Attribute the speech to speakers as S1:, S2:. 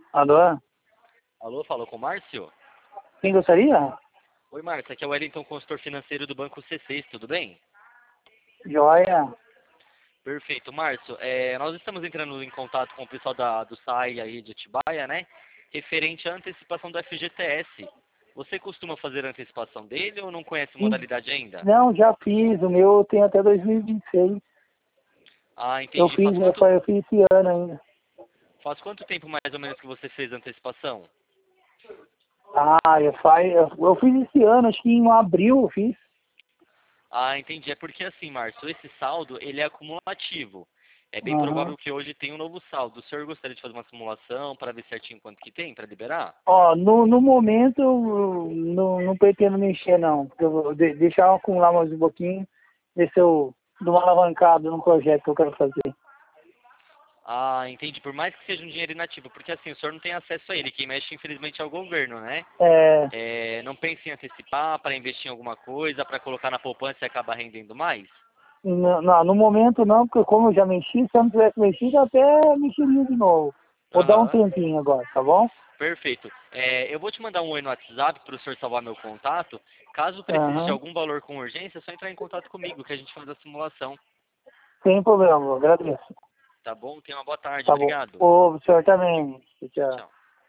S1: Alô?
S2: Alô, falou com o Márcio?
S1: Quem gostaria?
S2: Oi, Márcio, aqui é o Wellington, consultor financeiro do Banco C6, tudo bem?
S1: Joia.
S2: Perfeito, Márcio. Nós estamos entrando em contato com o pessoal do SAI aí de Atibaia, né? Referente à antecipação do FGTS. Você costuma fazer a antecipação dele ou não conhece a
S1: E-
S2: modalidade ainda?
S1: Não, já fiz. O meu tem até 2026.
S2: Ah,
S1: Eu
S2: entendi.
S1: fiz, eu fiz esse ano ainda.
S2: Faz quanto tempo mais ou menos que você fez a antecipação?
S1: Ah, eu fiz esse ano, acho que em abril eu fiz.
S2: Ah, entendi. É porque assim, Márcio, esse saldo, ele é acumulativo. É bem
S1: Aham.
S2: provável que hoje tenha um novo saldo. O senhor gostaria de fazer uma simulação para ver certinho quanto que tem, para liberar?
S1: Ó, no momento eu não pretendo mexer não. Porque eu vou deixar eu acumular mais um pouquinho, ver se eu dou uma alavancada no projeto que eu quero fazer.
S2: Ah, entendi. Por mais que seja um dinheiro inativo, porque assim, o senhor não tem acesso a ele. Quem mexe, infelizmente, é o governo, né?
S1: É,
S2: Não pense em antecipar para investir em alguma coisa, para colocar na poupança e acabar rendendo mais?
S1: no momento não, porque como eu já mexi, se eu não tivesse mexido, eu até mexeria de novo. Vou dar um
S2: Aham.
S1: tempinho agora, tá bom?
S2: Perfeito. Eu vou te mandar um oi no WhatsApp para o senhor salvar meu contato. Caso precise de
S1: Aham.
S2: algum valor com urgência, é só entrar em contato comigo, que a gente faz a simulação.
S1: Sem problema, eu agradeço.
S2: Tá bom? Tenha uma boa tarde.
S1: Tá bom.
S2: Obrigado.
S1: Ô, o senhor também. Tchau.
S2: Tchau.